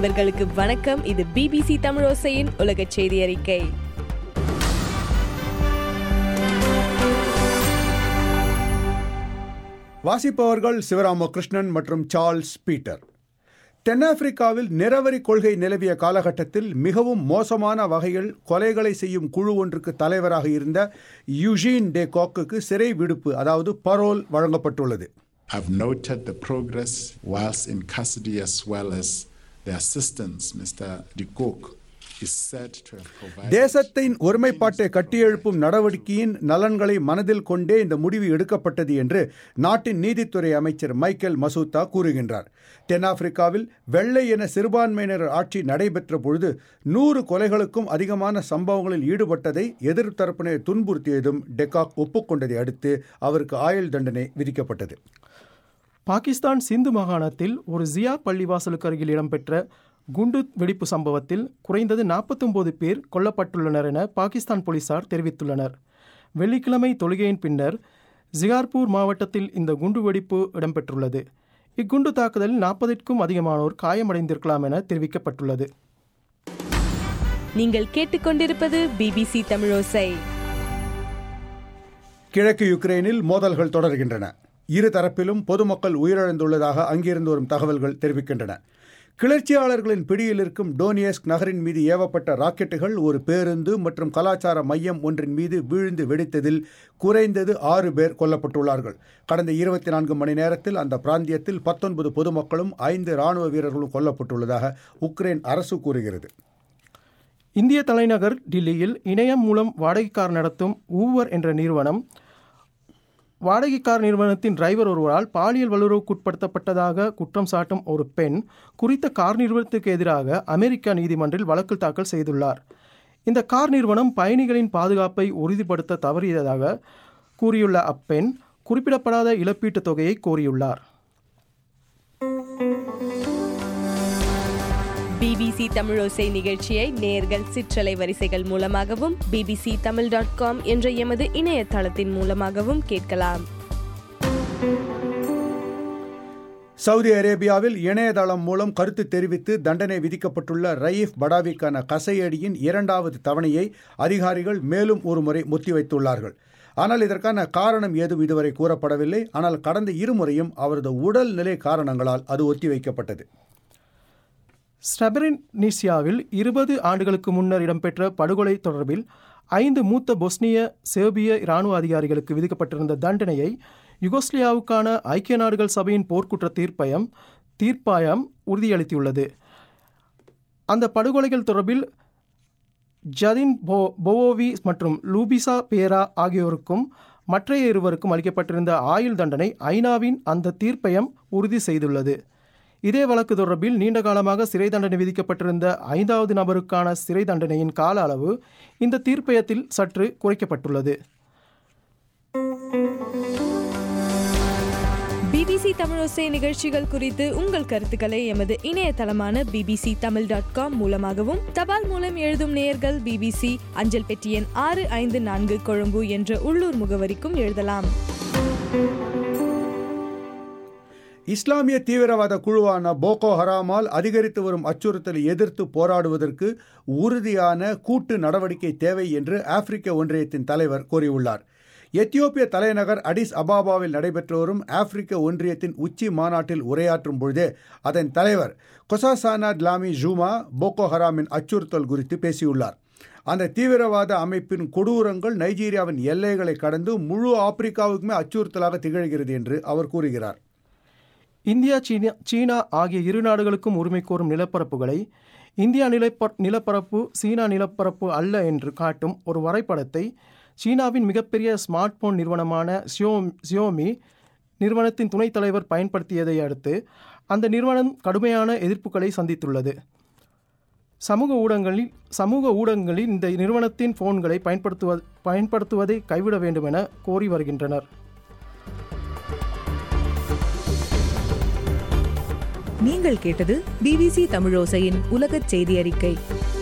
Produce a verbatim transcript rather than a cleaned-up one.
நண்பர்களுக்கு வணக்கம். இது பிபிசி தமிழோசையின் உலக செய்தி அறிக்கை. வாசிப்பவர்கள் சிவராமகிருஷ்ணன் மற்றும் சார்ல்ஸ் பீட்டர். தென்னாப்பிரிக்காவில் நிறவரி கொள்கை நிலவிய காலகட்டத்தில் மிகவும் மோசமான வகையில் கொலைகளை செய்யும் குழு ஒன்றுக்கு தலைவராக இருந்த யூஜின் டே கோக்குக்கு சிறை விடுப்பு, அதாவது பரோல் வழங்கப்பட்டுள்ளது. I've noted the progress whilst in custody as well as the assistance Mister de Kock is said to have provided. தேசத்தின் ஒருமைப்பாட்டை கட்டியெழுப்பும் நடவடிக்கையின் நலன்களை மனதில் கொண்டே இந்த முடிவு எடுக்கப்பட்டது என்று நாட்டின் நீதித்துறை அமைச்சர் மைக்கேல் மசூத்தா கூறுகின்றார். தென்னாப்பிரிக்காவில் வெள்ளை என சிறுபான்மையினர் ஆட்சி நடைபெற்ற பொழுது நூறு கொலைகளுக்கும் அதிகமான சம்பவங்களில் ஈடுபட்டதை எதிர்த்தரப்பினர் துன்புறுத்தியதும் டெகாக் ஒப்புக்கொண்டதை அடுத்து அவருக்கு ஆயுள் தண்டனை விதிக்கப்பட்டது. பாகிஸ்தான் சிந்து மாகாணத்தில் ஒரு ஜியா பள்ளிவாசலுக்கு அருகில் இடம்பெற்ற குண்டு வெடிப்பு சம்பவத்தில் குறைந்தது நாற்பத்தொன்பது பேர் கொல்லப்பட்டுள்ளனர் என பாகிஸ்தான் போலீசார் தெரிவித்துள்ளனர். வெள்ளிக்கிழமை தொழுகையின் பின்னர் ஜிகார்பூர் மாவட்டத்தில் இந்த குண்டு வெடிப்பு இடம்பெற்றுள்ளது. இக்குண்டு தாக்குதலில் நாற்பதுக்கும் அதிகமானோர் காயமடைந்திருக்கலாம் என தெரிவிக்கப்பட்டுள்ளது. நீங்கள் கேட்டுக்கொண்டிருப்பது பிபிசி தமிழோசை. கிழக்கு யுக்ரைனில் மோதல்கள் தொடர்கின்றன. இரு தரப்பிலும் பொதுமக்கள் உயிரிழந்துள்ளதாக அங்கிருந்து வரும் தகவல்கள் தெரிவிக்கின்றன. கிளர்ச்சியாளர்களின் பிடியில் இருக்கும் டோனியஸ்க் நகரின் மீது ஏவப்பட்ட ராக்கெட்டுகள் ஒரு பேருந்து மற்றும் கலாச்சார மையம் ஒன்றின் மீது வீழ்ந்து வெடித்ததில் குறைந்தது ஆறு பேர் கொல்லப்பட்டுள்ளார்கள். கடந்த இருபத்தி நான்கு மணி நேரத்தில் அந்த பிராந்தியத்தில் பத்தொன்பது பொதுமக்களும் ஐந்து இராணுவ வீரர்களும் கொல்லப்பட்டுள்ளதாக உக்ரைன் அரசு கூறுகிறது. இந்திய தலைநகர் டில்லியில் இணையம் மூலம் வாடகை கார் நடத்தும் ஊவர் என்ற நிறுவனம் வாடகை கார் நிறுவனத்தின் டிரைவர் ஒருவரால் பாலியல் வல்லுறவுக்குட்படுத்தப்பட்டதாக குற்றம் சாட்டும் ஒரு பெண் குறித்த கார் நிறுவனத்துக்கு எதிராக அமெரிக்கா நீதிமன்றில் வழக்கு தாக்கல் செய்துள்ளார். இந்த கார் நிறுவனம் பயணிகளின் பாதுகாப்பை உறுதிப்படுத்த தவறியதாக கூறியுள்ள அப்பெண் குறிப்பிடப்படாத இழப்பீட்டுத் தொகையை கோரியுள்ளார். பிபிசி தமிழோசை நிகழ்ச்சியை நேயர்கள் சிற்றலை வரிசைகள் மூலமாகவும் பிபிசி தமிழ் டாட் காம் என்ற எமது இணையதளத்தின் மூலமாகவும் கேட்கலாம். சவுதி அரேபியாவில் இணையதளம் மூலம் கருத்து தெரிவித்து தண்டனை விதிக்கப்பட்டுள்ள ரயீஃப் படாவிக்கான கசையடியின் இரண்டாவது தவணையை அதிகாரிகள் மேலும் ஒருமுறை ஒத்திவைத்துள்ளார்கள். ஆனால் இதற்கான காரணம் ஏதும் இதுவரை கூறப்படவில்லை. ஆனால் கடந்த இருமுறையும் அவரது உடல்நிலை காரணங்களால் அது ஒத்திவைக்கப்பட்டது. ஸ்ரெபரனிசியாவில் இருபது ஆண்டுகளுக்கு முன்னர் இடம்பெற்ற படுகொலை தொடர்பில் ஐந்து மூத்த பொஸ்னிய சேர்பிய இராணுவ அதிகாரிகளுக்கு விதிக்கப்பட்டிருந்த தண்டனையை யுகோஸ்லாவியாவுக்கான ஐக்கிய நாடுகள் சபையின் போர்க்குற்ற தீர்ப்பயம் தீர்ப்பாயம் உறுதியளித்துள்ளது. அந்த படுகொலைகள் தொடர்பில் ஜதின் போ போவோவி மற்றும் லூபிசா பேரா ஆகியோருக்கும் மற்றைய இருவருக்கும் அளிக்கப்பட்டிருந்த ஆயுள் தண்டனை ஐநாவின் அந்த தீர்ப்பயம் உறுதி செய்துள்ளது. இதே வழக்கு தொடர்பில் நீண்ட காலமாக சிறை தண்டனை விதிக்கப்பட்டிருந்த ஐந்தாவது நபருக்கான சிறை தண்டனையின் கால அளவு இந்த தீர்ப்பயத்தில் சற்று குறைக்கப்பட்டுள்ளது. பிபிசி தமிழோசை நிகழ்ச்சிகள் குறித்து உங்கள் கருத்துக்களை எமது இணையதளமான பிபிசி தமிழ் டாட் காம் மூலமாகவும் தபால் மூலம் எழுதும் நேயர்கள் பிபிசி அஞ்சல் பெட்டி எண் ஆறு ஐந்து நான்கு கொழும்பு என்ற உள்ளூர் முகவரிக்கும் எழுதலாம். இஸ்லாமிய தீவிரவாத குழுவான போகோ ஹராமால் அதிகரித்து வரும் அச்சுறுத்தலை எதிர்த்து போராடுவதற்கு உறுதியான கூட்டு நடவடிக்கை தேவை என்று ஆப்பிரிக்க ஒன்றியத்தின் தலைவர் கூறியுள்ளார். எத்தியோப்பிய தலைநகர் அடிஸ் அபாபாவில் நடைபெற்று வரும் ஆப்பிரிக்க ஒன்றியத்தின் உச்சி மாநாட்டில் உரையாற்றும் பொழுதே அதன் தலைவர் கொசாசானா ட்லாமி ஜூமா போகோ ஹராமின் அச்சுறுத்தல் குறித்து பேசியுள்ளார். அந்த தீவிரவாத அமைப்பின் கொடூரங்கள் நைஜீரியாவின் எல்லைகளை கடந்து முழு ஆப்பிரிக்காவுக்குமே அச்சுறுத்தலாக திகழ்கிறது என்று அவர் கூறுகிறார். இந்தியா சீனா சீனா ஆகிய இரு நாடுகளுக்கும் உரிமை கோரும் நிலப்பரப்புகளை இந்தியா நிலப்ப நிலப்பரப்பு சீனா நிலப்பரப்பு அல்ல என்று காட்டும் ஒரு வரைபடத்தை சீனாவின் மிகப்பெரிய ஸ்மார்ட் போன் நிறுவனமான சியோ சியோமி நிறுவனத்தின் துணைத் தலைவர் பயன்படுத்தியதை அடுத்து அந்த நிறுவனம் கடுமையான எதிர்ப்புகளை சந்தித்துள்ளது. சமூக ஊடகங்களில் சமூக ஊடகங்களில் இந்த நிறுவனத்தின் போன்களை பயன்படுத்துவ பயன்படுத்துவதை கைவிட வேண்டும் என கோரி வருகின்றனர். நீங்கள் கேட்டது பிபிசி தமிழோசையின் உலகச் செய்தி அறிக்கை.